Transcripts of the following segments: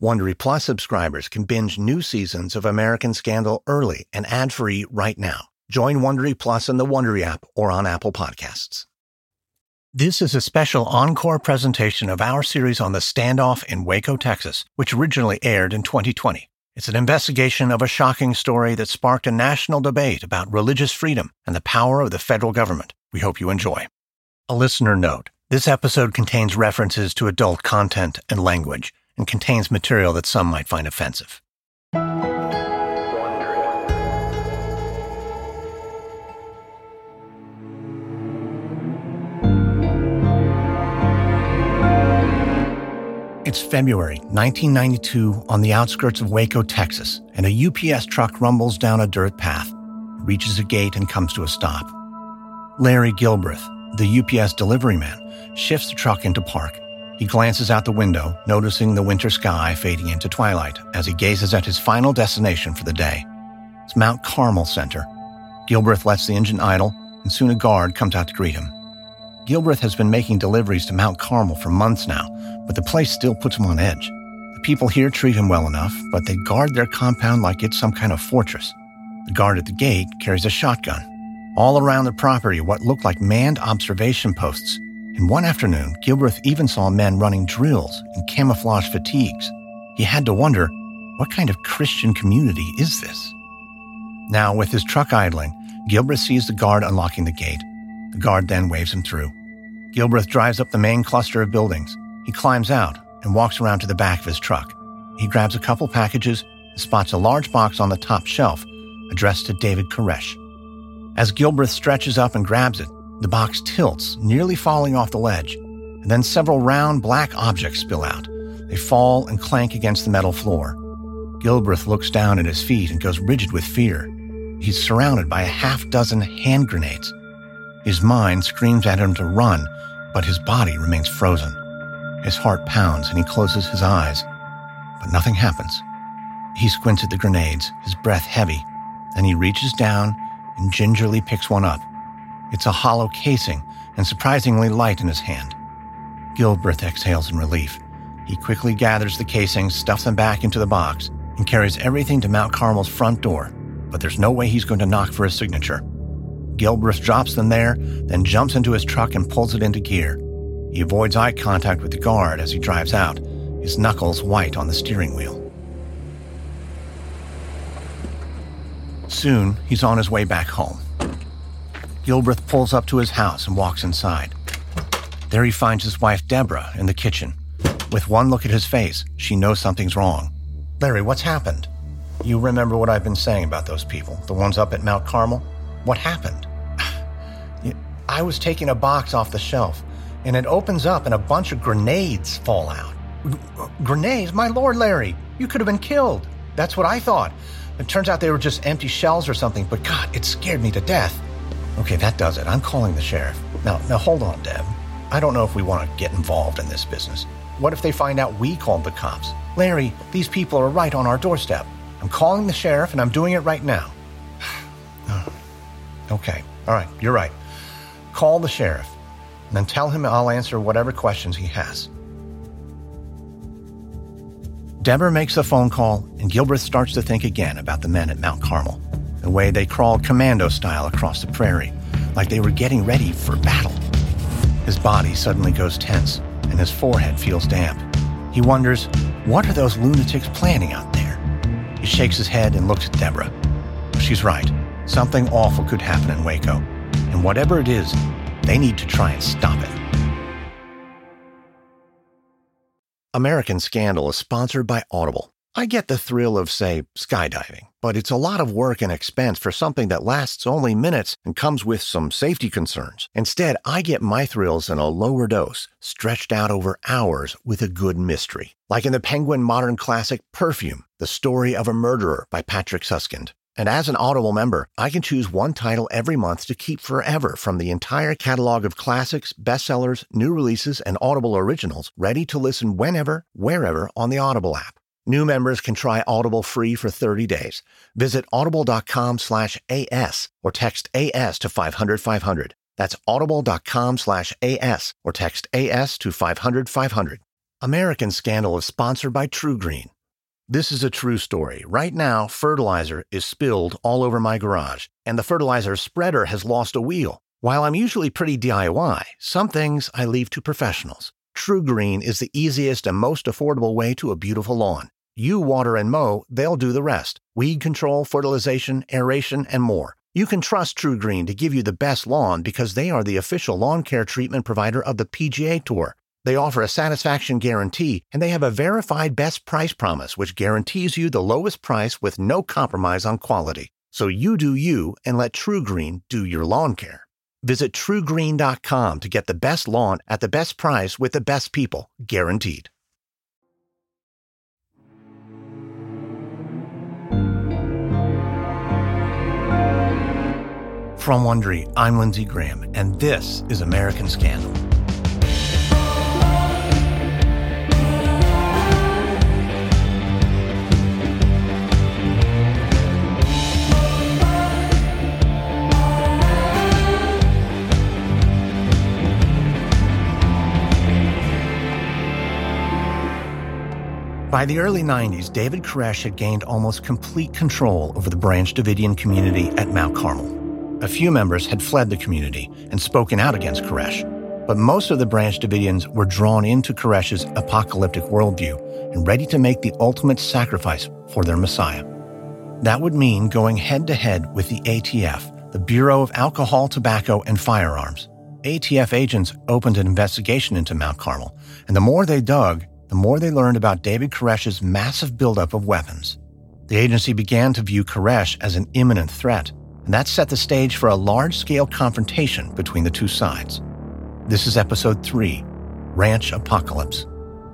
Wondery Plus subscribers can binge new seasons of American Scandal early and ad-free right now. Join Wondery Plus in the Wondery app or on Apple Podcasts. This is a special encore presentation of our series on the standoff in Waco, Texas, which originally aired in 2020. It's an investigation of a shocking story that sparked a national debate about religious freedom and the power of the federal government. We hope you enjoy. A listener note: this episode contains references to adult content and language, and contains material that some might find offensive. It's February 1992 on the outskirts of Waco, Texas, and a UPS truck rumbles down a dirt path, reaches a gate, and comes to a stop. Larry Gilbreth, the UPS delivery man, shifts the truck into park. He glances out the window, noticing the winter sky fading into twilight as he gazes at his final destination for the day. It's Mount Carmel Center. Gilbreth lets the engine idle, and soon a guard comes out to greet him. Gilbreth has been making deliveries to Mount Carmel for months now, but the place still puts him on edge. The people here treat him well enough, but they guard their compound like it's some kind of fortress. The guard at the gate carries a shotgun. All around the property are what look like manned observation posts. And one afternoon, Gilbreth even saw men running drills in camouflage fatigues. He had to wonder, what kind of Christian community is this? Now, with his truck idling, Gilbreth sees the guard unlocking the gate. The guard then waves him through. Gilbreth drives up the main cluster of buildings. He climbs out and walks around to the back of his truck. He grabs a couple packages and spots a large box on the top shelf addressed to David Koresh. As Gilbreth stretches up and grabs it, the box tilts, nearly falling off the ledge, and then several round black objects spill out. They fall and clank against the metal floor. Gilbreth looks down at his feet and goes rigid with fear. He's surrounded by a half-dozen hand grenades. His mind screams at him to run, but his body remains frozen. His heart pounds and he closes his eyes, but nothing happens. He squints at the grenades, his breath heavy, then he reaches down and gingerly picks one up. It's a hollow casing and surprisingly light in his hand. Gilbreth exhales in relief. He quickly gathers the casings, stuffs them back into the box, and carries everything to Mount Carmel's front door, but there's no way he's going to knock for his signature. Gilbreth drops them there, then jumps into his truck and pulls it into gear. He avoids eye contact with the guard as he drives out, his knuckles white on the steering wheel. Soon, he's on his way back home. Gilbreth pulls up to his house and walks inside. There he finds his wife, Deborah, in the kitchen. With one look at his face, she knows something's wrong. "Larry, what's happened? You remember what I've been saying about those people, the ones up at Mount Carmel? What happened?" "I was taking a box off the shelf, and it opens up and a bunch of grenades fall out." "Grenades? My lord, Larry, you could have been killed." "That's what I thought. It turns out they were just empty shells or something, but God, it scared me to death." "Okay, that does it. I'm calling the sheriff." Now hold on, Deb. I don't know if we want to get involved in this business. What if they find out we called the cops?" "Larry, these people are right on our doorstep. I'm calling the sheriff, and I'm doing it right now." "Okay, all right, you're right. Call the sheriff, and then tell him I'll answer whatever questions he has." Deborah makes the phone call, and Gilbreth starts to think again about the men at Mount Carmel, the way they crawled commando-style across the prairie, like they were getting ready for battle. His body suddenly goes tense, and his forehead feels damp. He wonders, what are those lunatics planning out there? He shakes his head and looks at Deborah. She's right. Something awful could happen in Waco, and whatever it is, they need to try and stop it. American Scandal is sponsored by Audible. I get the thrill of, say, skydiving, but it's a lot of work and expense for something that lasts only minutes and comes with some safety concerns. Instead, I get my thrills in a lower dose, stretched out over hours with a good mystery. Like in the Penguin modern classic Perfume, The Story of a Murderer by Patrick Suskind. And as an Audible member, I can choose one title every month to keep forever from the entire catalog of classics, bestsellers, new releases, and Audible originals, ready to listen whenever, wherever on the Audible app. New members can try Audible free for 30 days. Visit audible.com/AS or text AS to 500-500. That's audible.com/AS or text AS to 500-500. American Scandal is sponsored by TruGreen. This is a true story. Right now, fertilizer is spilled all over my garage, and the fertilizer spreader has lost a wheel. While I'm usually pretty DIY, some things I leave to professionals. TruGreen is the easiest and most affordable way to a beautiful lawn. You water and mow, they'll do the rest. Weed control, fertilization, aeration, and more. You can trust TruGreen to give you the best lawn because they are the official lawn care treatment provider of the PGA Tour. They offer a satisfaction guarantee, and they have a verified best price promise, which guarantees you the lowest price with no compromise on quality. So you do you and let TruGreen do your lawn care. Visit TruGreen.com to get the best lawn at the best price with the best people, guaranteed. From Wondery, I'm Lindsey Graham, and this is American Scandal. By the early 90s, David Koresh had gained almost complete control over the Branch Davidian community at Mount Carmel. A few members had fled the community and spoken out against Koresh, but most of the Branch Davidians were drawn into Koresh's apocalyptic worldview and ready to make the ultimate sacrifice for their Messiah. That would mean going head-to-head with the ATF, the Bureau of Alcohol, Tobacco, and Firearms. ATF agents opened an investigation into Mount Carmel, and the more they dug, the more they learned about David Koresh's massive buildup of weapons. The agency began to view Koresh as an imminent threat, and that set the stage for a large-scale confrontation between the two sides. This is Episode 3, Ranch Apocalypse.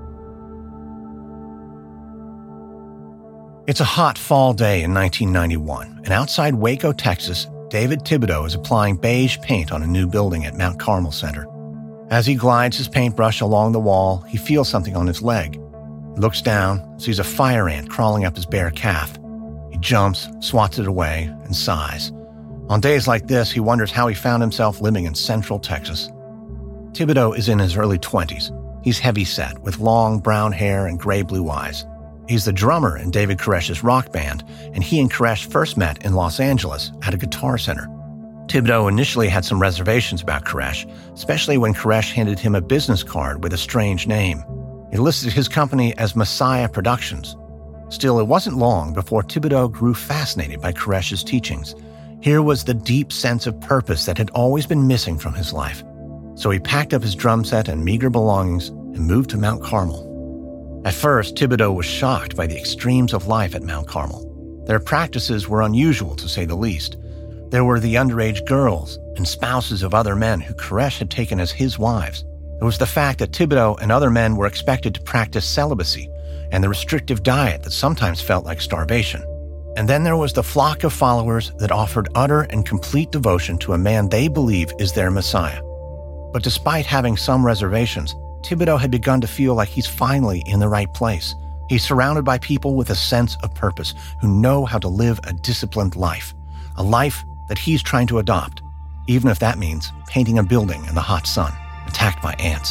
It's a hot fall day in 1991, and outside Waco, Texas, David Thibodeau is applying beige paint on a new building at Mount Carmel Center. As he glides his paintbrush along the wall, he feels something on his leg. He looks down, sees a fire ant crawling up his bare calf. He jumps, swats it away, and sighs. On days like this, he wonders how he found himself living in Central Texas. Thibodeau is in his early 20s. He's heavy-set, with long brown hair and gray-blue eyes. He's the drummer in David Koresh's rock band, and he and Koresh first met in Los Angeles at a guitar center. Thibodeau initially had some reservations about Koresh, especially when Koresh handed him a business card with a strange name. It listed his company as Messiah Productions. Still, it wasn't long before Thibodeau grew fascinated by Koresh's teachings. Here was the deep sense of purpose that had always been missing from his life. So he packed up his drum set and meager belongings and moved to Mount Carmel. At first, Thibodeau was shocked by the extremes of life at Mount Carmel. Their practices were unusual, to say the least. There were the underage girls and spouses of other men who Koresh had taken as his wives. There was the fact that Thibodeau and other men were expected to practice celibacy and the restrictive diet that sometimes felt like starvation. And then there was the flock of followers that offered utter and complete devotion to a man they believe is their Messiah. But despite having some reservations, Thibodeau had begun to feel like he's finally in the right place. He's surrounded by people with a sense of purpose who know how to live a disciplined life, a life that he's trying to adopt, even if that means painting a building in the hot sun, attacked by ants.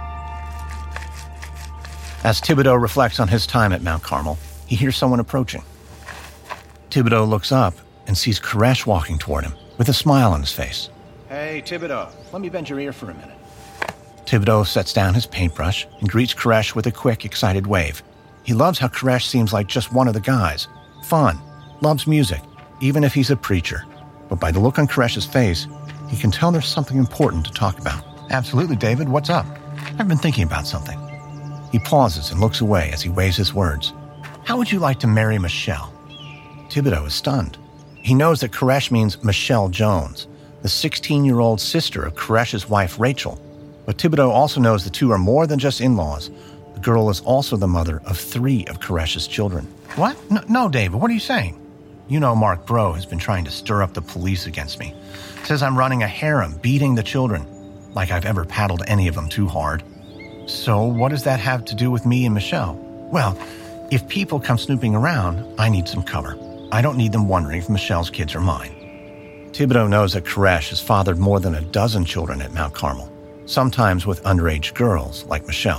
As Thibodeau reflects on his time at Mount Carmel, he hears someone approaching. Thibodeau looks up and sees Koresh walking toward him with a smile on his face. "Hey, Thibodeau, let me bend your ear for a minute." Thibodeau sets down his paintbrush and greets Koresh with a quick, excited wave. He loves how Koresh seems like just one of the guys. Fun, loves music, even if he's a preacher. But by the look on Koresh's face, he can tell there's something important to talk about. "Absolutely, David. What's up?" "I've been thinking about something." He pauses and looks away as he weighs his words. "How would you like to marry Michelle?" Thibodeau is stunned. He knows that Koresh means Michelle Jones, the 16-year-old sister of Koresh's wife, Rachel. But Thibodeau also knows the two are more than just in-laws. The girl is also the mother of 3 of Koresh's children. "What? No, David, what are you saying?" "You know Mark Bro has been trying to stir up the police against me. Says I'm running a harem, beating the children. Like I've ever paddled any of them too hard." "So what does that have to do with me and Michelle?" "Well, if people come snooping around, I need some cover. I don't need them wondering if Michelle's kids are mine." Thibodeau knows that Koresh has fathered more than a dozen children at Mount Carmel, sometimes with underage girls like Michelle.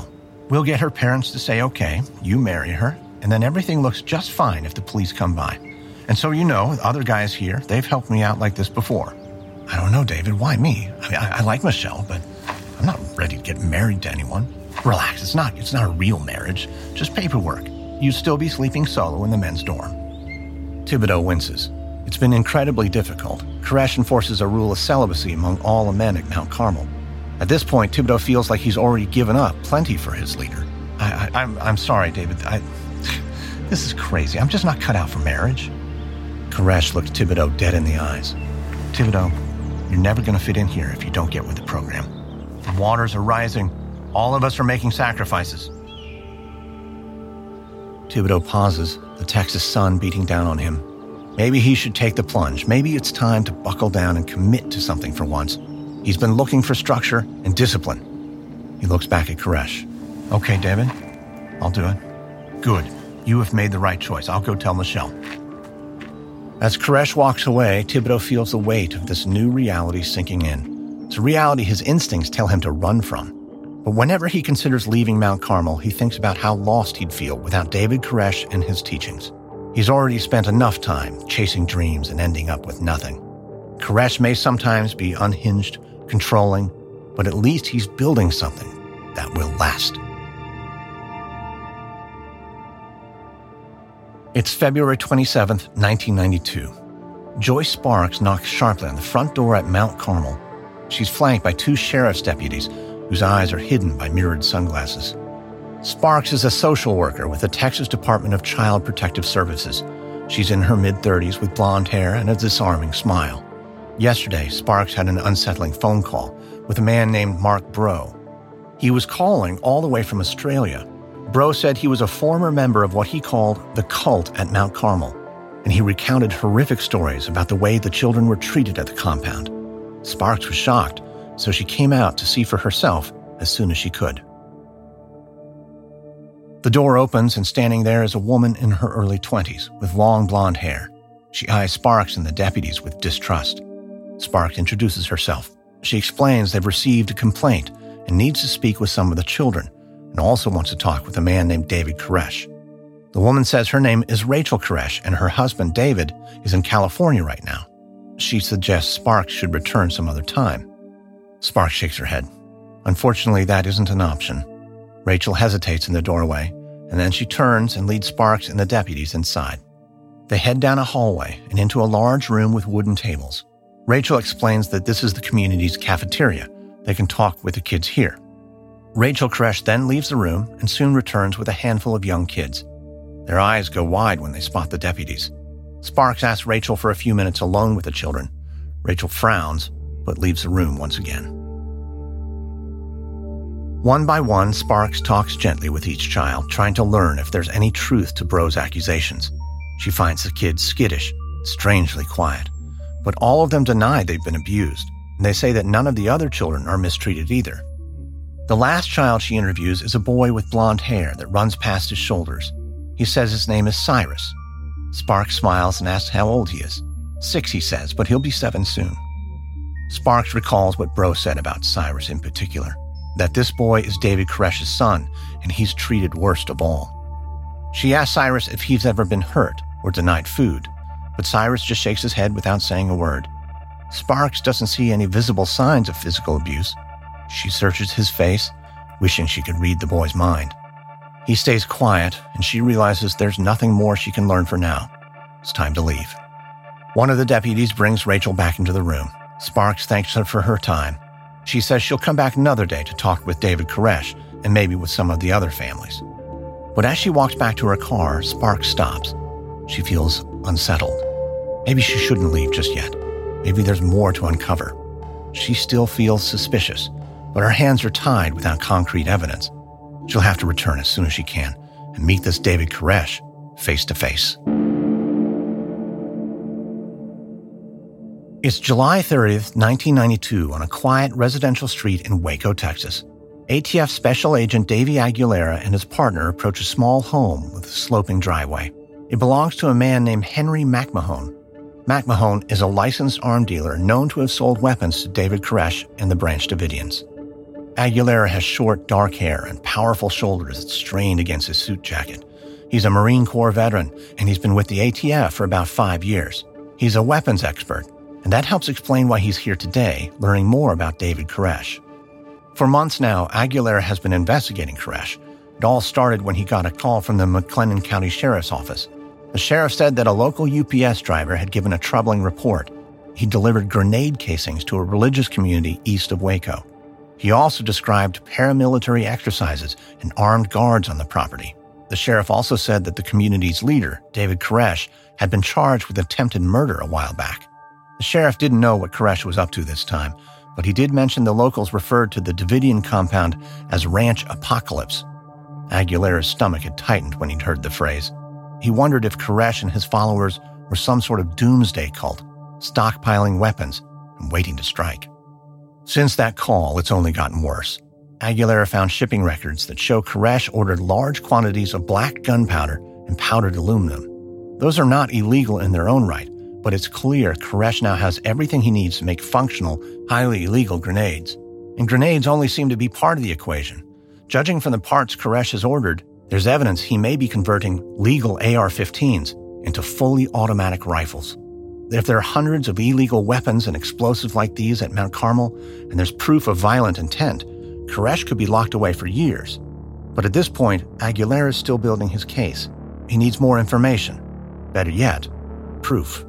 We'll get her parents to say, okay, you marry her, and then everything looks just fine if the police come by. And so you know, other guys here, they've helped me out like this before. I don't know, David, why me? I like Michelle, but I'm not ready to get married to anyone. Relax, it's not a real marriage, just paperwork. You'd still be sleeping solo in the men's dorm. Thibodeau winces. It's been incredibly difficult. Koresh enforces a rule of celibacy among all the men at Mount Carmel. At this point, Thibodeau feels like he's already given up plenty for his leader. I'm sorry, David. This is crazy. I'm just not cut out for marriage. Koresh looked Thibodeau dead in the eyes. Thibodeau, you're never going to fit in here if you don't get with the program. The waters are rising. All of us are making sacrifices. Thibodeau pauses, the Texas sun beating down on him. Maybe he should take the plunge. Maybe it's time to buckle down and commit to something for once. He's been looking for structure and discipline. He looks back at Koresh. Okay, David, I'll do it. Good. You have made the right choice. I'll go tell Michelle. As Koresh walks away, Thibodeau feels the weight of this new reality sinking in. It's a reality his instincts tell him to run from. But whenever he considers leaving Mount Carmel, he thinks about how lost he'd feel without David Koresh and his teachings. He's already spent enough time chasing dreams and ending up with nothing. Koresh may sometimes be unhinged, controlling, but at least he's building something that will last. It's February 27th, 1992. Joyce Sparks knocks sharply on the front door at Mount Carmel. She's flanked by two sheriff's deputies whose eyes are hidden by mirrored sunglasses. Sparks is a social worker with the Texas Department of Child Protective Services. She's in her mid-30s with blonde hair and a disarming smile. Yesterday, Sparks had an unsettling phone call with a man named Mark Bro. He was calling all the way from Australia. Bro said he was a former member of what he called the cult at Mount Carmel, and he recounted horrific stories about the way the children were treated at the compound. Sparks was shocked, so she came out to see for herself as soon as she could. The door opens, and standing there is a woman in her early 20s with long blonde hair. She eyes Sparks and the deputies with distrust. Sparks introduces herself. She explains they've received a complaint and needs to speak with some of the children, and also wants to talk with a man named David Koresh. The woman says her name is Rachel Koresh and her husband, David, is in California right now. She suggests Sparks should return some other time. Sparks shakes her head. Unfortunately, that isn't an option. Rachel hesitates in the doorway, and then she turns and leads Sparks and the deputies inside. They head down a hallway and into a large room with wooden tables. Rachel explains that this is the community's cafeteria. They can talk with the kids here. Rachel Koresh then leaves the room and soon returns with a handful of young kids. Their eyes go wide when they spot the deputies. Sparks asks Rachel for a few minutes alone with the children. Rachel frowns, but leaves the room once again. One by one, Sparks talks gently with each child, trying to learn if there's any truth to Bro's accusations. She finds the kids skittish, strangely quiet, but all of them deny they've been abused, and they say that none of the other children are mistreated either. The last child she interviews is a boy with blonde hair that runs past his shoulders. He says his name is Cyrus. Sparks smiles and asks how old he is. 6, he says, but he'll be 7 soon. Sparks recalls what Bro said about Cyrus in particular, that this boy is David Koresh's son, and he's treated worst of all. She asks Cyrus if he's ever been hurt or denied food, but Cyrus just shakes his head without saying a word. Sparks doesn't see any visible signs of physical abuse. She searches his face, wishing she could read the boy's mind. He stays quiet, and she realizes there's nothing more she can learn for now. It's time to leave. One of the deputies brings Rachel back into the room. Sparks thanks her for her time. She says she'll come back another day to talk with David Koresh and maybe with some of the other families. But as she walks back to her car, Sparks stops. She feels unsettled. Maybe she shouldn't leave just yet. Maybe there's more to uncover. She still feels suspicious, but her hands are tied without concrete evidence. She'll have to return as soon as she can and meet this David Koresh face to face. It's July 30th, 1992, on a quiet residential street in Waco, Texas. ATF Special Agent Davey Aguilera and his partner approach a small home with a sloping driveway. It belongs to a man named Henry McMahon. McMahon is a licensed arm dealer known to have sold weapons to David Koresh and the Branch Davidians. Aguilera has short, dark hair and powerful shoulders that strain against his suit jacket. He's a Marine Corps veteran, and he's been with the ATF for about 5 years. He's a weapons expert, and that helps explain why he's here today, learning more about David Koresh. For months now, Aguilera has been investigating Koresh. It all started when he got a call from the McLennan County Sheriff's Office. The sheriff said that a local UPS driver had given a troubling report. He delivered grenade casings to a religious community east of Waco. He also described paramilitary exercises and armed guards on the property. The sheriff also said that the community's leader, David Koresh, had been charged with attempted murder a while back. The sheriff didn't know what Koresh was up to this time, but he did mention the locals referred to the Davidian compound as Ranch Apocalypse. Aguilera's stomach had tightened when he'd heard the phrase. He wondered if Koresh and his followers were some sort of doomsday cult, stockpiling weapons and waiting to strike. Since that call, it's only gotten worse. Aguilera found shipping records that show Koresh ordered large quantities of black gunpowder and powdered aluminum. Those are not illegal in their own right, but it's clear Koresh now has everything he needs to make functional, highly illegal grenades. And grenades only seem to be part of the equation. Judging from the parts Koresh has ordered, there's evidence he may be converting legal AR-15s into fully automatic rifles. If there are hundreds of illegal weapons and explosives like these at Mount Carmel, and there's proof of violent intent, Koresh could be locked away for years. But at this point, Aguilera is still building his case. He needs more information. Better yet, proof.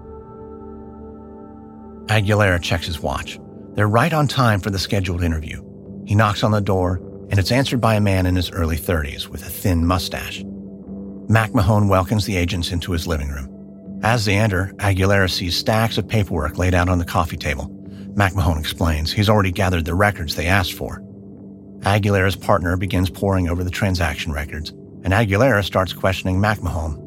Aguilera checks his watch. They're right on time for the scheduled interview. He knocks on the door, and it's answered by a man in his early 30s with a thin mustache. Mac Mahone welcomes the agents into his living room. As they enter, Aguilera sees stacks of paperwork laid out on the coffee table. Mac Mahone explains he's already gathered the records they asked for. Aguilera's partner begins poring over the transaction records, and Aguilera starts questioning Mac Mahone.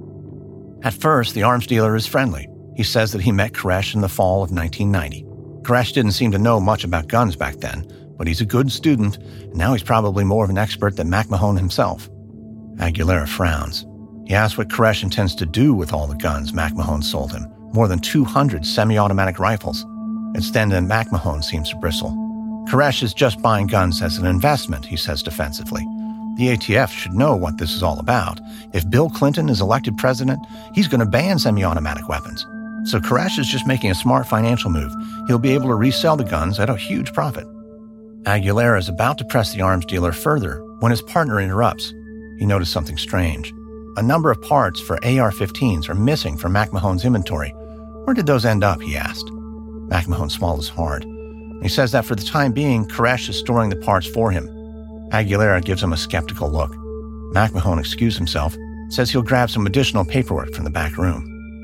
At first, the arms dealer is friendly. He says that he met Koresh in the fall of 1990. Koresh didn't seem to know much about guns back then, but he's a good student, and now he's probably more of an expert than Mac Mahone himself. Aguilera frowns. He asks what Koresh intends to do with all the guns Mac Mahone sold him, more than 200 semi-automatic rifles. It's then that Mac Mahone seems to bristle. Koresh is just buying guns as an investment, he says defensively. The ATF should know what this is all about. If Bill Clinton is elected president, he's going to ban semi-automatic weapons. So Koresh is just making a smart financial move. He'll be able to resell the guns at a huge profit. Aguilera is about to press the arms dealer further when his partner interrupts. He noticed something strange. A number of parts for AR-15s are missing from Mac Mahone's inventory. Where did those end up, he asked. Mac Mahone swallows hard. He says that for the time being, Koresh is storing the parts for him. Aguilera gives him a skeptical look. Mac Mahone excused himself, says he'll grab some additional paperwork from the back room.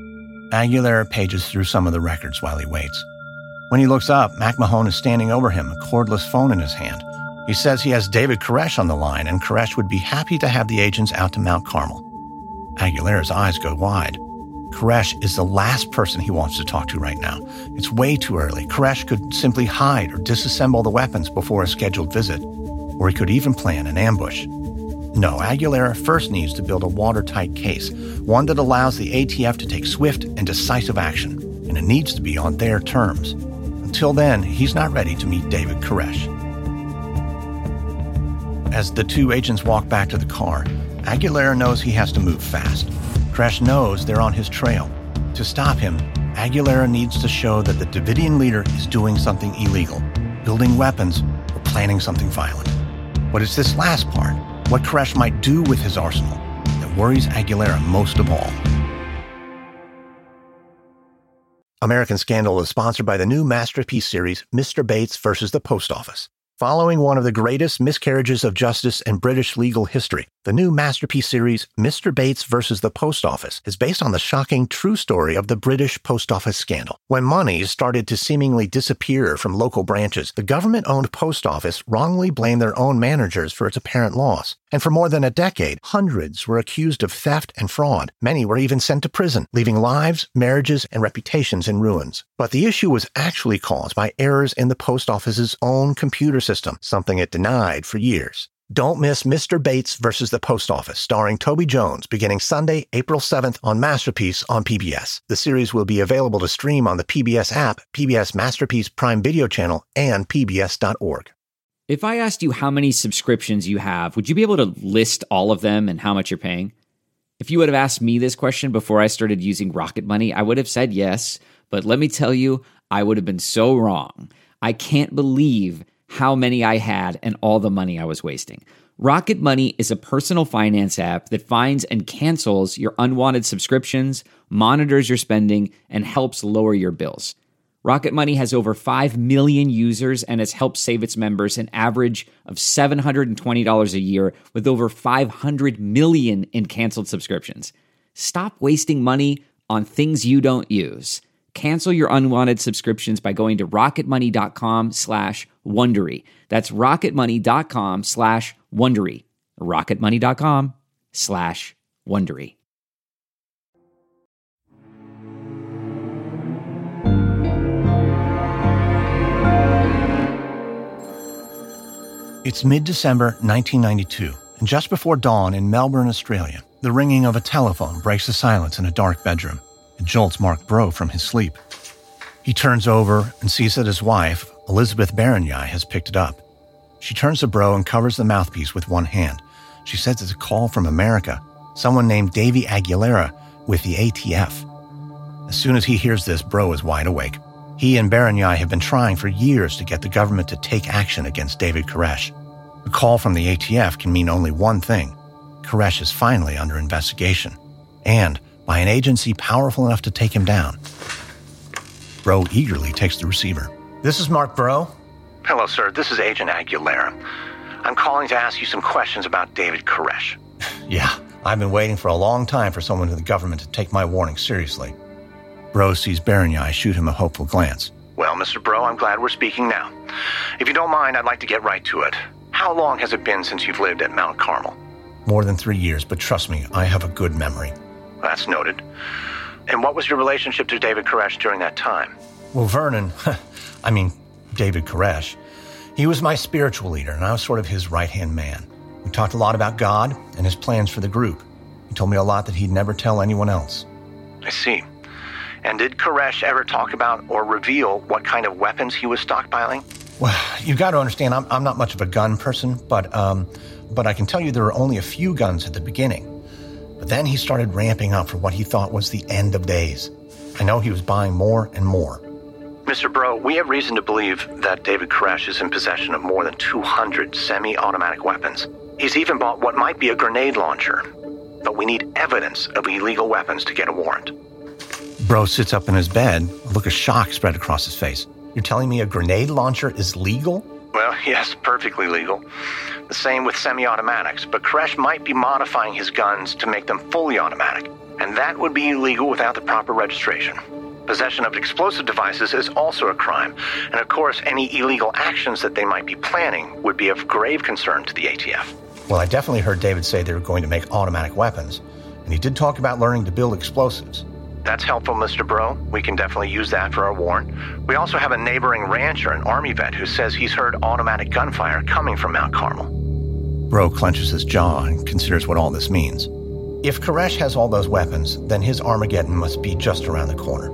Aguilera pages through some of the records while he waits. When he looks up, Mac Mahone is standing over him, a cordless phone in his hand. He says he has David Koresh on the line, and Koresh would be happy to have the agents out to Mount Carmel. Aguilera's eyes go wide. Koresh is the last person he wants to talk to right now. It's way too early. Koresh could simply hide or disassemble the weapons before a scheduled visit, or he could even plan an ambush. No, Aguilera first needs to build a watertight case, one that allows the ATF to take swift and decisive action, and it needs to be on their terms. Until then, he's not ready to meet David Koresh. As the two agents walk back to the car, Aguilera knows he has to move fast. Koresh knows they're on his trail. To stop him, Aguilera needs to show that the Davidian leader is doing something illegal, building weapons, or planning something violent. But it's this last part, what Koresh might do with his arsenal, that worries Aguilera most of all. American Scandal is sponsored by the new Masterpiece series, Mr. Bates vs. the Post Office. Following one of the greatest miscarriages of justice in British legal history, the new Masterpiece series, Mr. Bates vs. the Post Office, is based on the shocking true story of the British post office scandal. When money started to seemingly disappear from local branches, the government-owned post office wrongly blamed their own managers for its apparent loss. And for more than a decade, hundreds were accused of theft and fraud. Many were even sent to prison, leaving lives, marriages, and reputations in ruins. But the issue was actually caused by errors in the post office's own computer system, something it denied for years. Don't miss Mr. Bates vs. the Post Office, starring Toby Jones, beginning Sunday, April 7th on Masterpiece on PBS. The series will be available to stream on the PBS app, PBS Masterpiece Prime Video channel, and PBS.org. If I asked you how many subscriptions you have, would you be able to list all of them and how much you're paying? If you would have asked me this question before I started using Rocket Money, I would have said yes, but let me tell you, I would have been so wrong. I can't believe how many I had and all the money I was wasting. Rocket Money is a personal finance app that finds and cancels your unwanted subscriptions, monitors your spending, and helps lower your bills. Rocket Money has over 5 million users and has helped save its members an average of $720 a year with over 500 million in canceled subscriptions. Stop wasting money on things you don't use. Cancel your unwanted subscriptions by going to rocketmoney.com/Wondery. That's rocketmoney.com/Wondery. rocketmoney.com/Wondery. It's mid-December 1992, and just before dawn in Melbourne, Australia, the ringing of a telephone breaks the silence in a dark bedroom. It jolts Mark Breaux from his sleep. He turns over and sees that his wife, Elizabeth Bereniei, has picked it up. She turns to Breaux and covers the mouthpiece with one hand. She says it's a call from America, someone named Davy Aguilera with the ATF. As soon as he hears this, Breaux is wide awake. He and Bereniei have been trying for years to get the government to take action against David Koresh. A call from the ATF can mean only one thing. Koresh is finally under investigation, and by an agency powerful enough to take him down. Breaux eagerly takes the receiver. This is Mark Breaux. Hello, sir. This is Agent Aguilera. I'm calling to ask you some questions about David Koresh. Yeah, I've been waiting for a long time for someone in the government to take my warning seriously. Breaux sees Bereniei shoot him a hopeful glance. Well, Mr. Breaux, I'm glad we're speaking now. If you don't mind, I'd like to get right to it. How long has it been since you've lived at Mount Carmel? More than 3 years, but trust me, I have a good memory. That's noted. And what was your relationship to David Koresh during that time? Well, Vernon, David Koresh, he was my spiritual leader, and I was sort of his right-hand man. We talked a lot about God and his plans for the group. He told me a lot that he'd never tell anyone else. I see. And did Koresh ever talk about or reveal what kind of weapons he was stockpiling? Well, you've got to understand, I'm not much of a gun person, but I can tell you there were only a few guns at the beginning. But then he started ramping up for what he thought was the end of days. I know he was buying more and more. Mr. Breaux, we have reason to believe that David Koresh is in possession of more than 200 semi-automatic weapons. He's even bought what might be a grenade launcher. But we need evidence of illegal weapons to get a warrant. Breaux sits up in his bed, a look of shock spread across his face. You're telling me a grenade launcher is legal? Well, yes, perfectly legal. The same with semi-automatics, but Koresh might be modifying his guns to make them fully automatic, and that would be illegal without the proper registration. Possession of explosive devices is also a crime, and of course, any illegal actions that they might be planning would be of grave concern to the ATF. Well, I definitely heard David say they were going to make automatic weapons, and he did talk about learning to build explosives. That's helpful, Mr. Breaux. We can definitely use that for our warrant. We also have a neighboring rancher, an Army vet, who says he's heard automatic gunfire coming from Mount Carmel. Breaux clenches his jaw and considers what all this means. If Koresh has all those weapons, then his Armageddon must be just around the corner.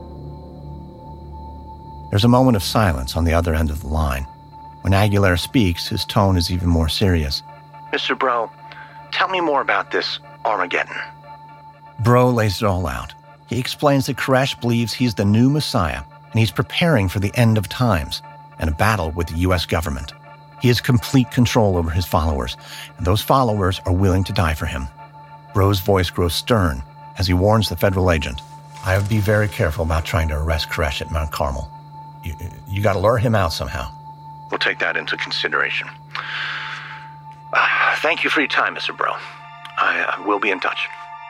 There's a moment of silence on the other end of the line. When Aguilera speaks, his tone is even more serious. Mr. Breaux, tell me more about this Armageddon. Breaux lays it all out. He explains that Koresh believes he's the new Messiah, and he's preparing for the end of times and a battle with the U.S. government. He has complete control over his followers, and those followers are willing to die for him. Breaux's voice grows stern as he warns the federal agent. I would be very careful about trying to arrest Koresh at Mount Carmel. You got to lure him out somehow. We'll take that into consideration. Thank you for your time, Mr. Breaux. I will be in touch.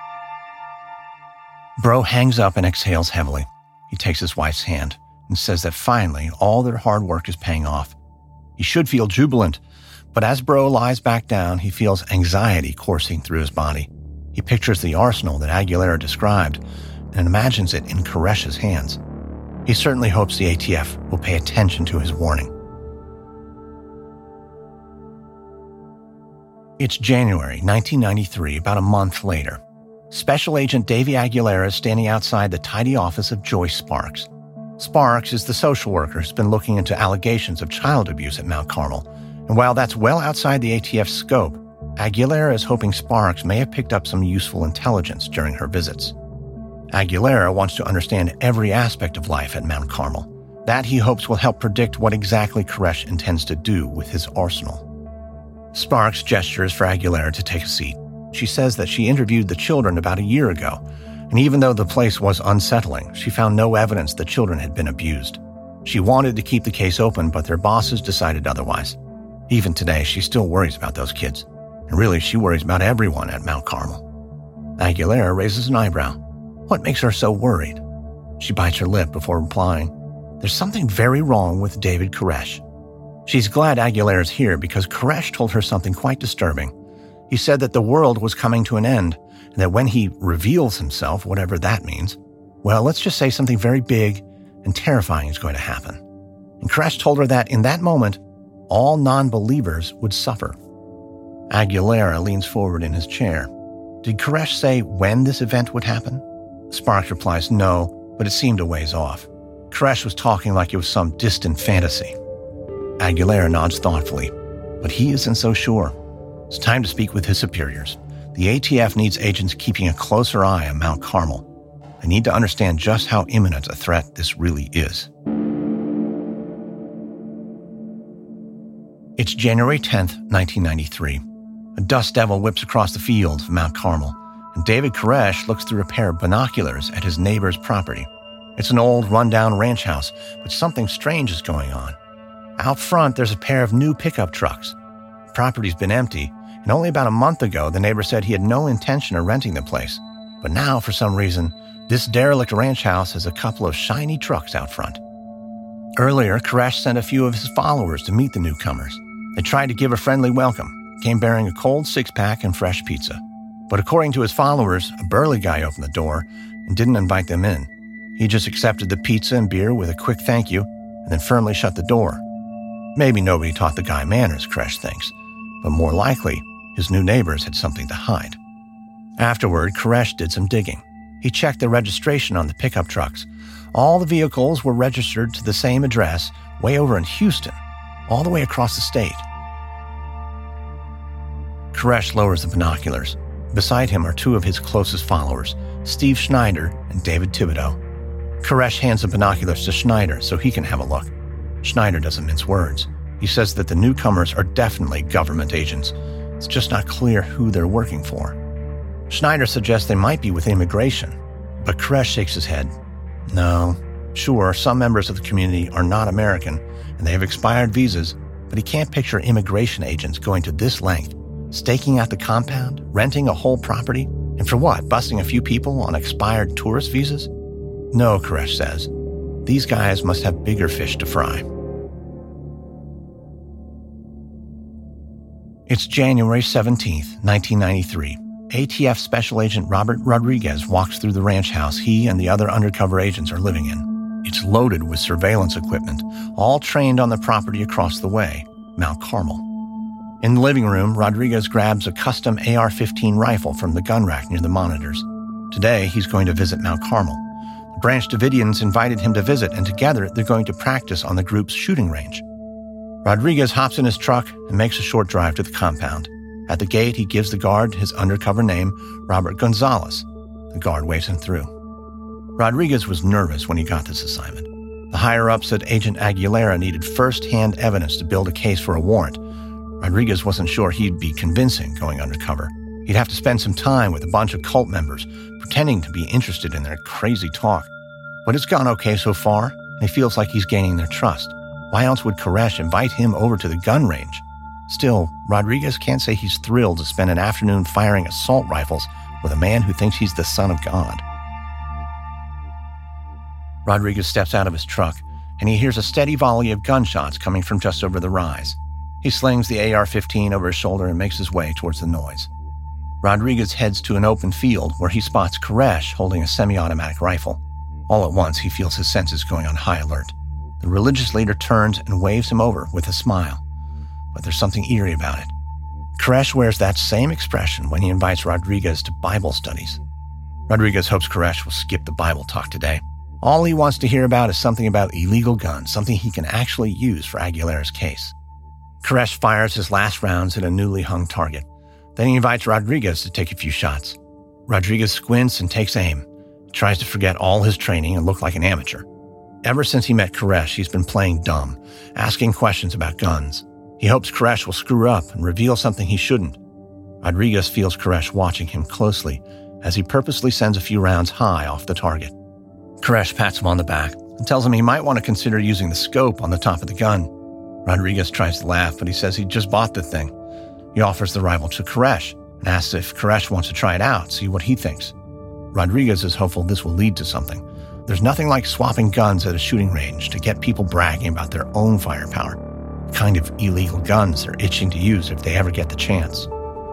Breaux hangs up and exhales heavily. He takes his wife's hand and says that finally all their hard work is paying off. He should feel jubilant, but as Breaux lies back down, he feels anxiety coursing through his body. He pictures the arsenal that Aguilera described and imagines it in Koresh's hands. He certainly hopes the ATF will pay attention to his warning. It's January 1993, about a month later. Special Agent Davy Aguilera is standing outside the tidy office of Joyce Sparks. Sparks is the social worker who's been looking into allegations of child abuse at Mount Carmel, And while that's well outside the ATF's scope, Aguilera is hoping Sparks may have picked up some useful intelligence during her visits. Aguilera wants to understand every aspect of life at Mount Carmel. That, he hopes, will help predict what exactly Koresh intends to do with his arsenal. Sparks gestures for Aguilera to take a seat. She says that she interviewed the children about a year ago, and even though the place was unsettling, she found no evidence the children had been abused. She wanted to keep the case open, but their bosses decided otherwise. Even today, she still worries about those kids. And really, she worries about everyone at Mount Carmel. Aguilera raises an eyebrow. What makes her so worried? She bites her lip before replying, "There's something very wrong with David Koresh." She's glad Aguilera's here because Koresh told her something quite disturbing. He said that the world was coming to an end, and that when he reveals himself, whatever that means, well, let's just say something very big and terrifying is going to happen. And Koresh told her that in that moment, all non-believers would suffer. Aguilera leans forward in his chair. Did Koresh say when this event would happen? Sparks replies no, but it seemed a ways off. Koresh was talking like it was some distant fantasy. Aguilera nods thoughtfully, but he isn't so sure. It's time to speak with his superiors. The ATF needs agents keeping a closer eye on Mount Carmel. They need to understand just how imminent a threat this really is. It's January 10th, 1993. A dust devil whips across the fields of Mount Carmel, and David Koresh looks through a pair of binoculars at his neighbor's property. It's an old, rundown ranch house, but something strange is going on. Out front, there's a pair of new pickup trucks. The property's been empty, and only about a month ago, the neighbor said he had no intention of renting the place. But now, for some reason, this derelict ranch house has a couple of shiny trucks out front. Earlier, Koresh sent a few of his followers to meet the newcomers. They tried to give a friendly welcome, came bearing a cold six-pack and fresh pizza. But according to his followers, a burly guy opened the door and didn't invite them in. He just accepted the pizza and beer with a quick thank you and then firmly shut the door. Maybe nobody taught the guy manners, Koresh thinks, but more likely, his new neighbors had something to hide. Afterward, Koresh did some digging. He checked the registration on the pickup trucks. All the vehicles were registered to the same address, way over in Houston, all the way across the state. Koresh lowers the binoculars. Beside him are two of his closest followers, Steve Schneider and David Thibodeau. Koresh hands the binoculars to Schneider so he can have a look. Schneider doesn't mince words. He says that the newcomers are definitely government agents. It's just not clear who they're working for. Schneider suggests they might be with immigration, but Koresh shakes his head. No, sure, some members of the community are not American, and they have expired visas, but he can't picture immigration agents going to this length, staking out the compound, renting a whole property, and for what, busting a few people on expired tourist visas? No, Koresh says. These guys must have bigger fish to fry. It's January 17th, 1993. ATF Special Agent Robert Rodriguez walks through the ranch house he and the other undercover agents are living in. It's loaded with surveillance equipment, all trained on the property across the way, Mount Carmel. In the living room, Rodriguez grabs a custom AR-15 rifle from the gun rack near the monitors. Today, he's going to visit Mount Carmel. The Branch Davidians invited him to visit, and together they're going to practice on the group's shooting range. Rodriguez hops in his truck and makes a short drive to the compound. At the gate, he gives the guard his undercover name, Robert Gonzalez. The guard waves him through. Rodriguez was nervous when he got this assignment. The higher-ups said Agent Aguilera needed first-hand evidence to build a case for a warrant. Rodriguez wasn't sure he'd be convincing going undercover. He'd have to spend some time with a bunch of cult members, pretending to be interested in their crazy talk. But it's gone okay so far, and he feels like he's gaining their trust. Why else would Koresh invite him over to the gun range? Still, Rodriguez can't say he's thrilled to spend an afternoon firing assault rifles with a man who thinks he's the son of God. Rodriguez steps out of his truck, and he hears a steady volley of gunshots coming from just over the rise. He slings the AR-15 over his shoulder and makes his way towards the noise. Rodriguez heads to an open field where he spots Koresh holding a semi-automatic rifle. All at once, he feels his senses going on high alert. The religious leader turns and waves him over with a smile. But there's something eerie about it. Koresh wears that same expression when he invites Rodriguez to Bible studies. Rodriguez hopes Koresh will skip the Bible talk today. All he wants to hear about is something about illegal guns, something he can actually use for Aguilera's case. Koresh fires his last rounds at a newly hung target. Then he invites Rodriguez to take a few shots. Rodriguez squints and takes aim. He tries to forget all his training and look like an amateur. Ever since he met Koresh, he's been playing dumb, asking questions about guns. He hopes Koresh will screw up and reveal something he shouldn't. Rodriguez feels Koresh watching him closely as he purposely sends a few rounds high off the target. Koresh pats him on the back and tells him he might want to consider using the scope on the top of the gun. Rodriguez tries to laugh, but he says he just bought the thing. He offers the rifle to Koresh and asks if Koresh wants to try it out, see what he thinks. Rodriguez is hopeful this will lead to something. There's nothing like swapping guns at a shooting range to get people bragging about their own firepower, the kind of illegal guns they're itching to use if they ever get the chance.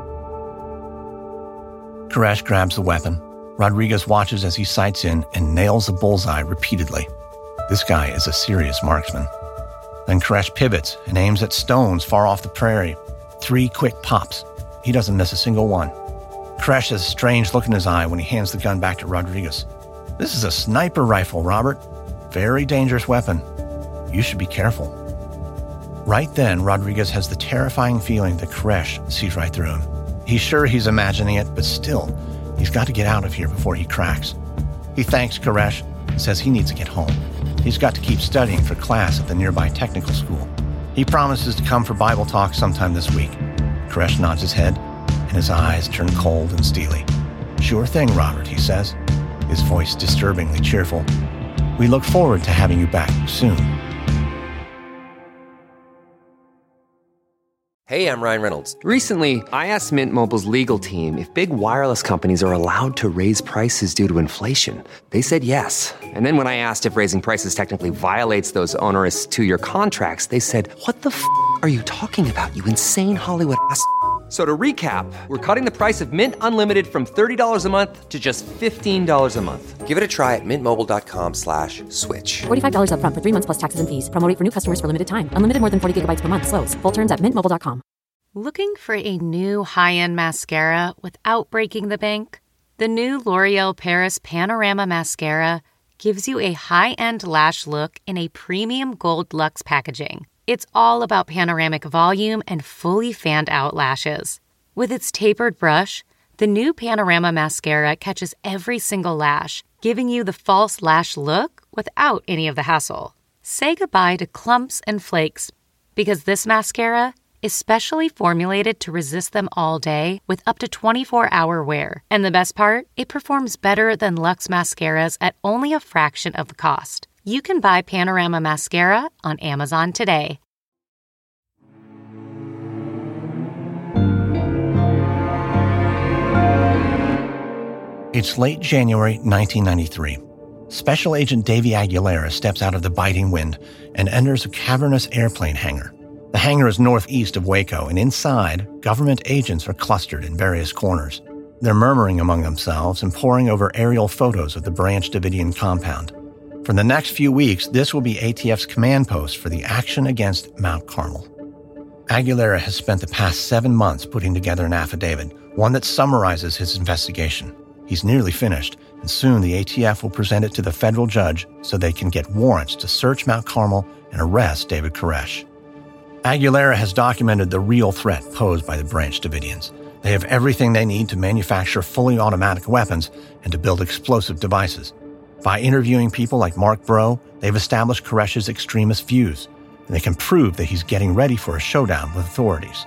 Koresh grabs the weapon. Rodriguez watches as he sights in and nails the bullseye repeatedly. This guy is a serious marksman. Then Koresh pivots and aims at stones far off the prairie. 3 quick pops. He doesn't miss a single one. Koresh has a strange look in his eye when he hands the gun back to Rodriguez. This is a sniper rifle, Robert. Very dangerous weapon. You should be careful. Right then, Rodriguez has the terrifying feeling that Koresh sees right through him. He's sure he's imagining it, but still, he's got to get out of here before he cracks. He thanks Koresh and says he needs to get home. He's got to keep studying for class at the nearby technical school. He promises to come for Bible talk sometime this week. Koresh nods his head, and his eyes turn cold and steely. Sure thing, Robert, he says, his voice disturbingly cheerful. We look forward to having you back soon. Hey, I'm Ryan Reynolds. Recently, I asked Mint Mobile's legal team if big wireless companies are allowed to raise prices due to inflation. They said yes. And then when I asked if raising prices technically violates those onerous 2-year contracts, they said, "What the f*** are you talking about, you insane Hollywood ass?" So to recap, we're cutting the price of Mint Unlimited from $30 a month to just $15 a month. Give it a try at mintmobile.com/switch. $45 up front for 3 months plus taxes and fees. Promo rate for new customers for limited time. Unlimited more than 40 gigabytes per month. Slows full terms at mintmobile.com. Looking for a new high-end mascara without breaking the bank? The new L'Oreal Paris Panorama Mascara gives you a high-end lash look in a premium gold luxe packaging. It's all about panoramic volume and fully fanned-out lashes. With its tapered brush, the new Panorama Mascara catches every single lash, giving you the false lash look without any of the hassle. Say goodbye to clumps and flakes, because this mascara is specially formulated to resist them all day with up to 24-hour wear. And the best part? It performs better than Luxe mascaras at only a fraction of the cost. You can buy Panorama Mascara on Amazon today. It's late January 1993. Special Agent Davey Aguilera steps out of the biting wind and enters a cavernous airplane hangar. The hangar is northeast of Waco, and inside, government agents are clustered in various corners. They're murmuring among themselves and poring over aerial photos of the Branch Davidian compound. For the next few weeks, this will be ATF's command post for the action against Mount Carmel. Aguilera has spent the past 7 months putting together an affidavit, one that summarizes his investigation. He's nearly finished, and soon the ATF will present it to the federal judge so they can get warrants to search Mount Carmel and arrest David Koresh. Aguilera has documented the real threat posed by the Branch Davidians. They have everything they need to manufacture fully automatic weapons and to build explosive devices. By interviewing people like Mark Bro, they've established Koresh's extremist views, and they can prove that he's getting ready for a showdown with authorities.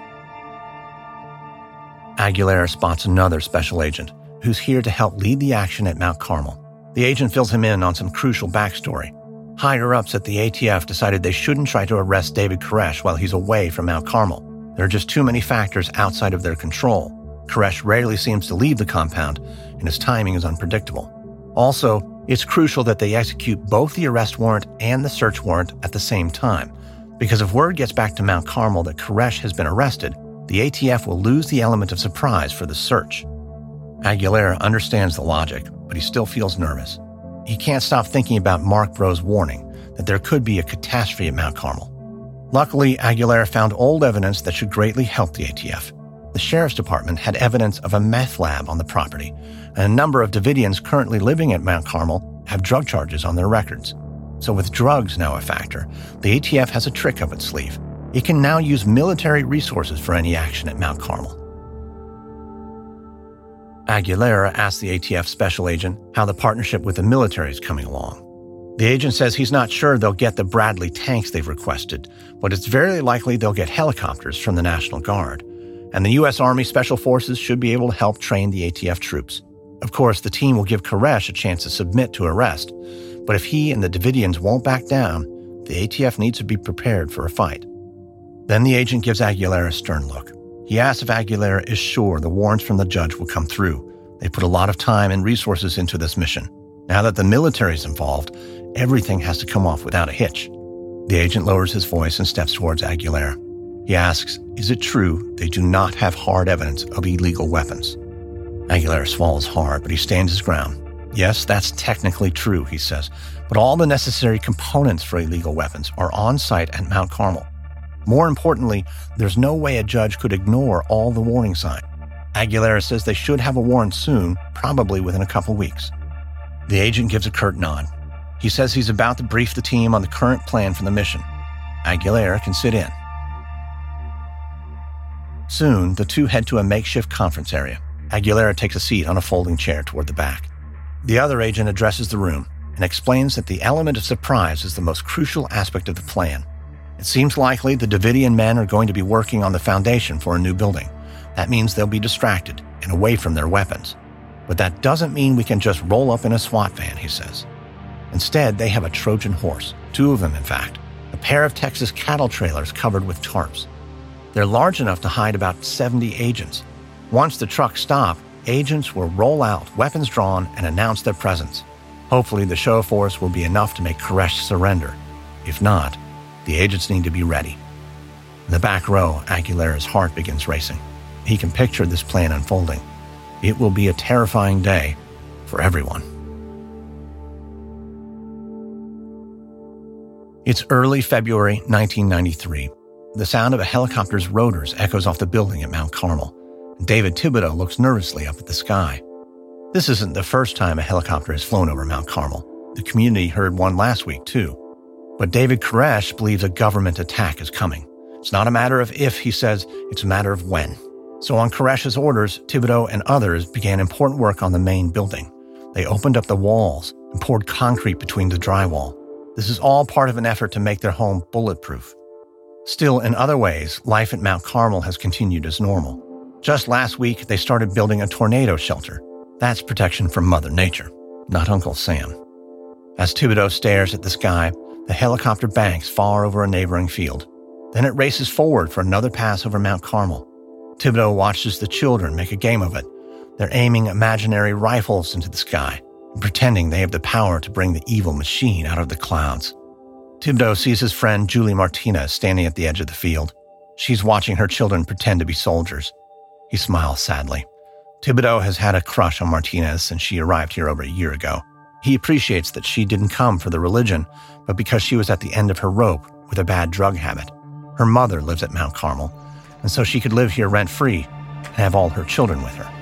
Aguilera spots another special agent who's here to help lead the action at Mount Carmel. The agent fills him in on some crucial backstory. Higher-ups at the ATF decided they shouldn't try to arrest David Koresh while he's away from Mount Carmel. There are just too many factors outside of their control. Koresh rarely seems to leave the compound, and his timing is unpredictable. Also, it's crucial that they execute both the arrest warrant and the search warrant at the same time, because if word gets back to Mount Carmel that Koresh has been arrested, the ATF will lose the element of surprise for the search. Aguilera understands the logic, but he still feels nervous. He can't stop thinking about Mark Bro's warning that there could be a catastrophe at Mount Carmel. Luckily, Aguilera found old evidence that should greatly help the ATF. The Sheriff's Department had evidence of a meth lab on the property, and a number of Davidians currently living at Mount Carmel have drug charges on their records. So with drugs now a factor, the ATF has a trick up its sleeve. It can now use military resources for any action at Mount Carmel. Aguilera asks the ATF special agent how the partnership with the military is coming along. The agent says he's not sure they'll get the Bradley tanks they've requested, but it's very likely they'll get helicopters from the National Guard, and the U.S. Army Special Forces should be able to help train the ATF troops. Of course, the team will give Koresh a chance to submit to arrest, but if he and the Davidians won't back down, the ATF needs to be prepared for a fight. Then the agent gives Aguilera a stern look. He asks if Aguilera is sure the warrants from the judge will come through. They put a lot of time and resources into this mission. Now that the military is involved, everything has to come off without a hitch. The agent lowers his voice and steps towards Aguilera. He asks, is it true they do not have hard evidence of illegal weapons? Aguilera swallows hard, but he stands his ground. Yes, that's technically true, he says, but all the necessary components for illegal weapons are on site at Mount Carmel. More importantly, there's no way a judge could ignore all the warning signs. Aguilera says they should have a warrant soon, probably within a couple weeks. The agent gives a curt nod. He says he's about to brief the team on the current plan for the mission. Aguilera can sit in. Soon, the two head to a makeshift conference area. Aguilera takes a seat on a folding chair toward the back. The other agent addresses the room and explains that the element of surprise is the most crucial aspect of the plan. It seems likely the Davidian men are going to be working on the foundation for a new building. That means they'll be distracted and away from their weapons. But that doesn't mean we can just roll up in a SWAT van, he says. Instead, they have a Trojan horse, 2 of them in fact, a pair of Texas cattle trailers covered with tarps. They're large enough to hide about 70 agents. Once the trucks stop, agents will roll out, weapons drawn, and announce their presence. Hopefully the show of force will be enough to make Koresh surrender. If not, the agents need to be ready. In the back row, Aguilera's heart begins racing. He can picture this plan unfolding. It will be a terrifying day for everyone. It's early February 1993. The sound of a helicopter's rotors echoes off the building at Mount Carmel. David Thibodeau looks nervously up at the sky. This isn't the first time a helicopter has flown over Mount Carmel. The community heard one last week, too. But David Koresh believes a government attack is coming. It's not a matter of if, he says, it's a matter of when. So on Koresh's orders, Thibodeau and others began important work on the main building. They opened up the walls and poured concrete between the drywall. This is all part of an effort to make their home bulletproof. Still, in other ways, life at Mount Carmel has continued as normal. Just last week, they started building a tornado shelter. That's protection from Mother Nature, not Uncle Sam. As Thibodeau stares at the sky, the helicopter banks far over a neighboring field. Then it races forward for another pass over Mount Carmel. Thibodeau watches the children make a game of it. They're aiming imaginary rifles into the sky and pretending they have the power to bring the evil machine out of the clouds. Thibodeau sees his friend Julie Martinez standing at the edge of the field. She's watching her children pretend to be soldiers. He smiles sadly. Thibodeau has had a crush on Martinez since she arrived here over a year ago. He appreciates that she didn't come for the religion, but because she was at the end of her rope with a bad drug habit. Her mother lives at Mount Carmel, and so she could live here rent-free and have all her children with her.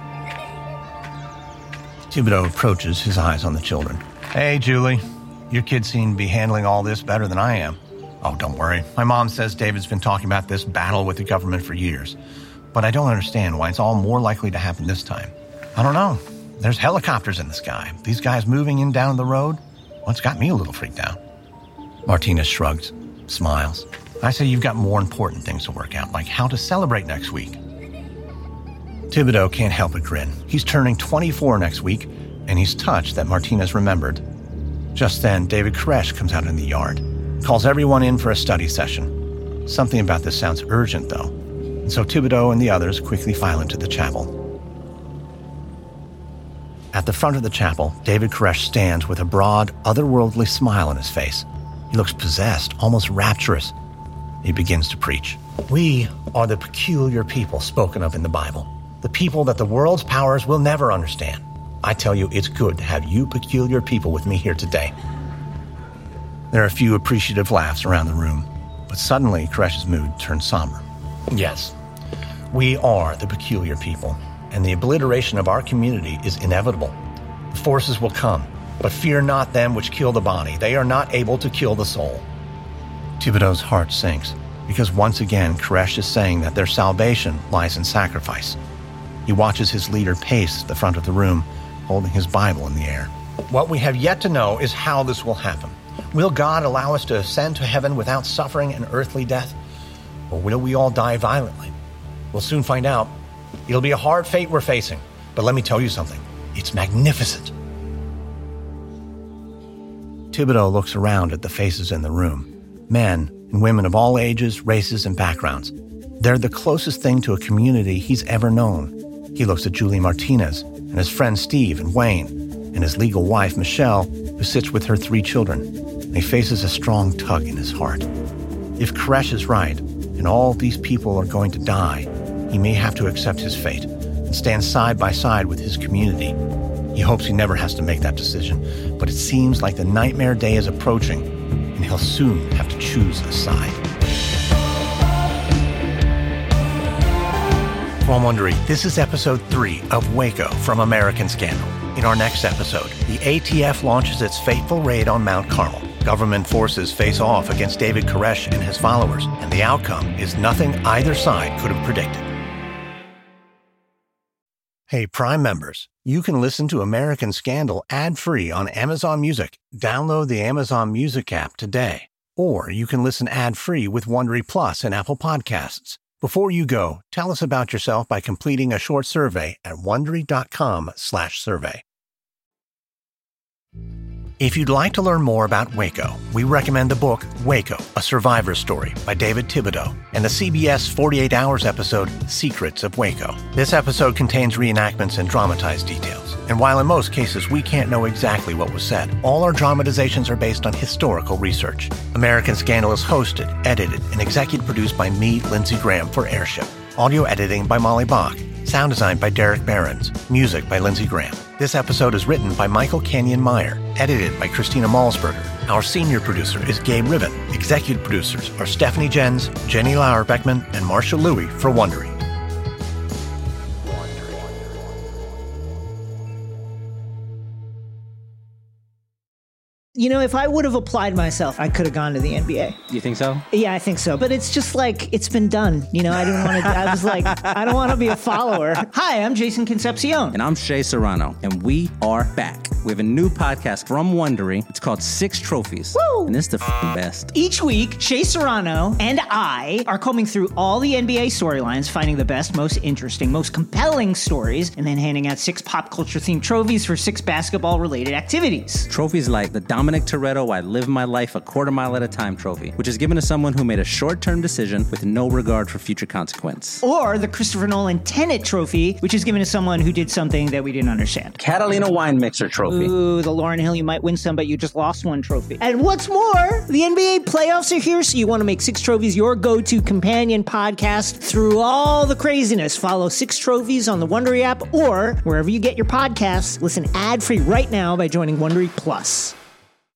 Thibodeau approaches, his eyes on the children. Hey, Julie. Your kids seem to be handling all this better than I am. Oh, don't worry. My mom says David's been talking about this battle with the government for years. But I don't understand why it's all more likely to happen this time. I don't know. There's helicopters in the sky. These guys moving in down the road? Well, it's got me a little freaked out. Martinez shrugs, smiles. I say you've got more important things to work out, like how to celebrate next week. Thibodeau can't help but grin. He's turning 24 next week, and he's touched that Martinez remembered. Just then, David Koresh comes out in the yard, calls everyone in for a study session. Something about this sounds urgent, though, and so Thibodeau and the others quickly file into the chapel. At the front of the chapel, David Koresh stands with a broad, otherworldly smile on his face. He looks possessed, almost rapturous. He begins to preach. We are the peculiar people spoken of in the Bible, the people that the world's powers will never understand. I tell you, it's good to have you peculiar people with me here today. There are a few appreciative laughs around the room, but suddenly Koresh's mood turns somber. Yes, we are the peculiar people, and the obliteration of our community is inevitable. The forces will come, but fear not them which kill the body. They are not able to kill the soul. Thibodeau's heart sinks. because once again, Koresh is saying that their salvation lies in sacrifice. He watches his leader pace the front of the room, holding his Bible in the air. What we have yet to know is how this will happen. Will God allow us to ascend to heaven without suffering an earthly death? Or will we all die violently? We'll soon find out. It'll be a hard fate we're facing, but let me tell you something. It's magnificent. Thibodeau looks around at the faces in the room. Men and women of all ages, races, and backgrounds. They're the closest thing to a community he's ever known. He looks at Julie Martinez and his friends Steve and Wayne and his legal wife Michelle, who sits with her 3 children. And he faces a strong tug in his heart. If Koresh is right, and all these people are going to die, he may have to accept his fate and stand side by side with his community. He hopes he never has to make that decision, but it seems like the nightmare day is approaching, and he'll soon have to choose a side. From Wondery, this is episode 3 of Waco from American Scandal. In our next episode, the ATF launches its fateful raid on Mount Carmel. Government forces face off against David Koresh and his followers, and the outcome is nothing either side could have predicted. Hey, Prime members, you can listen to American Scandal ad-free on Amazon Music. Download the Amazon Music app today. Or you can listen ad-free with Wondery Plus and Apple Podcasts. Before you go, tell us about yourself by completing a short survey at Wondery.com/survey. If you'd like to learn more about Waco, we recommend the book Waco, A Survivor's Story by David Thibodeau and the CBS 48 Hours episode Secrets of Waco. This episode contains reenactments and dramatized details. And while in most cases we can't know exactly what was said, all our dramatizations are based on historical research. American Scandal is hosted, edited, and executive produced by me, Lindsey Graham, for Airship. Audio editing by Molly Bach. Sound design by Derek Behrens. Music by Lindsey Graham. This episode is written by Michael Canyon Meyer. Edited by Christina Malsberger. Our senior producer is Gabe Riven. Executive producers are Stephanie Jens, Jenny Lauer-Beckman, and Marcia Louie for Wondery. You know, if I would have applied myself, I could have gone to the NBA. You think so? Yeah, I think so. But it's just like, it's been done. You know, I didn't want to, I was like, I don't want to be a follower. Hi, I'm Jason Concepcion. And I'm Shea Serrano. And we are back. We have a new podcast from Wondery. It's called Six Trophies. Woo! And it's the best. Each week, Shea Serrano and I are combing through all the NBA storylines, finding the best, most interesting, most compelling stories, and then handing out 6 pop culture themed trophies for 6 basketball-related activities. Trophies like the Dominic Toretto I Live My Life a Quarter Mile at a Time trophy, which is given to someone who made a short-term decision with no regard for future consequence. Or the Christopher Nolan Tenet trophy, which is given to someone who did something that we didn't understand. Catalina Wine Mixer trophy. Ooh, the Lauryn Hill You Might Win Some, but You Just Lost One trophy. And what's more, the NBA playoffs are here, so you want to make 6 Trophies your go-to companion podcast through all the craziness. Follow 6 Trophies on the Wondery app or wherever you get your podcasts. Listen ad-free right now by joining Wondery Plus.